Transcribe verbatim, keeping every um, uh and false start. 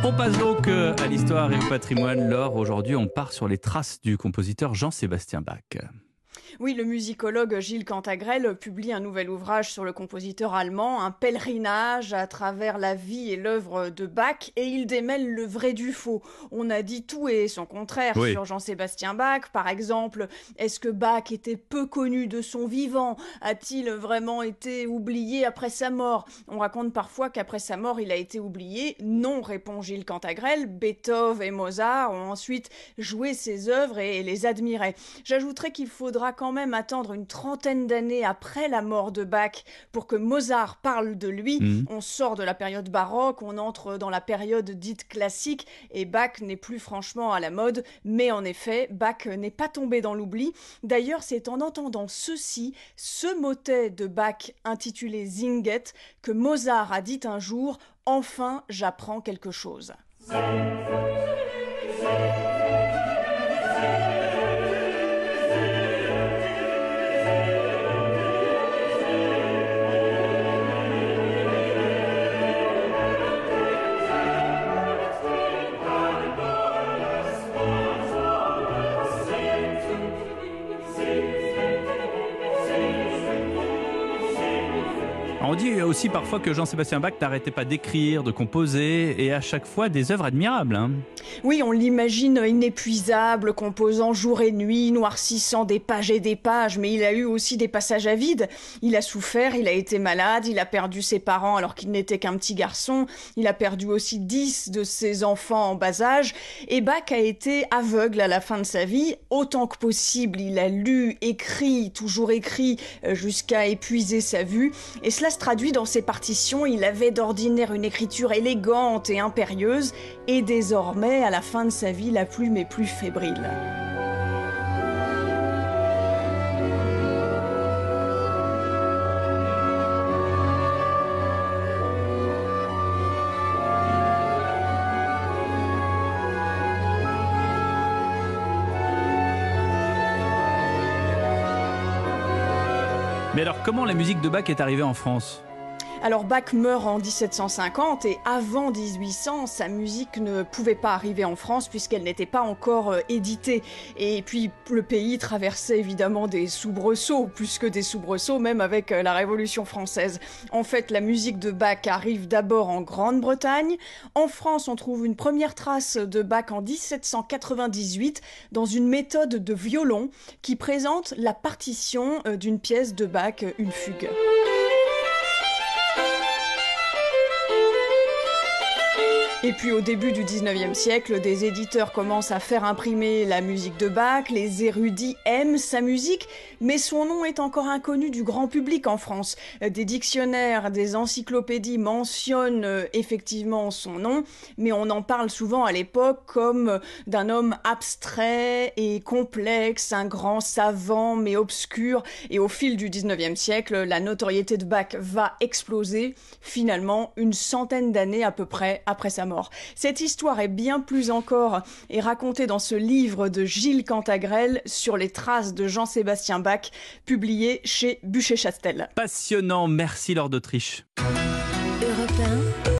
On passe donc euh, à l'histoire et au patrimoine. Laure, aujourd'hui, on part sur les traces du compositeur Jean-Sébastien Bach. Oui, le musicologue Gilles Cantagrel publie un nouvel ouvrage sur le compositeur allemand, un pèlerinage à travers la vie et l'œuvre de Bach, et il démêle le vrai du faux. On a dit tout et son contraire Oui. sur Jean-Sébastien Bach. Par exemple, est-ce que Bach était peu connu de son vivant? A-t-il vraiment été oublié après sa mort? On raconte parfois qu'après sa mort, il a été oublié. Non, répond Gilles Cantagrel. Beethoven et Mozart ont ensuite joué ses œuvres et les admiraient. J'ajouterais qu'il faudra quand même attendre une trentaine d'années après la mort de Bach pour que Mozart parle de lui. Mmh. On sort de la période baroque, on entre dans la période dite classique et Bach n'est plus franchement à la mode, mais en effet, Bach n'est pas tombé dans l'oubli. D'ailleurs, c'est en entendant ceci, ce motet de Bach intitulé Singet, que Mozart a dit un jour « Enfin, j'apprends quelque chose ». On dit aussi parfois que Jean-Sébastien Bach n'arrêtait pas d'écrire, de composer, et à chaque fois des œuvres admirables. Hein. Oui, on l'imagine inépuisable, composant jour et nuit, noircissant des pages et des pages, mais il a eu aussi des passages à vide. Il a souffert, il a été malade, il a perdu ses parents alors qu'il n'était qu'un petit garçon, il a perdu aussi dix de ses enfants en bas âge, et Bach a été aveugle à la fin de sa vie. Autant que possible, il a lu, écrit, toujours écrit, jusqu'à épuiser sa vue, et cela se traduit dans ses partitions. Il avait d'ordinaire une écriture élégante et impérieuse, et désormais, à la fin de sa vie, la plume est plus fébrile. Mais alors, comment la musique de Bach est arrivée en France ? Alors Bach meurt en dix-sept cent cinquante et avant dix-huit cents, sa musique ne pouvait pas arriver en France puisqu'elle n'était pas encore euh, éditée. Et puis le pays traversait évidemment des soubresauts, plus que des soubresauts, même avec euh, la Révolution française. En fait, la musique de Bach arrive d'abord en Grande-Bretagne. En France, on trouve une première trace de Bach en dix-sept cent quatre-vingt-dix-huit dans une méthode de violon qui présente la partition euh, d'une pièce de Bach, une fugue. Et puis au début du dix-neuvième siècle, des éditeurs commencent à faire imprimer la musique de Bach, les érudits aiment sa musique, mais son nom est encore inconnu du grand public en France. Des dictionnaires, des encyclopédies mentionnent euh, effectivement son nom, mais on en parle souvent à l'époque comme d'un homme abstrait et complexe, un grand savant mais obscur, et au fil du dix-neuvième siècle, la notoriété de Bach va exploser, finalement une centaine d'années à peu près après sa mort. Cette histoire est bien plus encore et racontée dans ce livre de Gilles Cantagrel sur les traces de Jean-Sébastien Bach, publié chez Bucher-Chastel. Passionnant, merci Laure d'Autriche. Europe un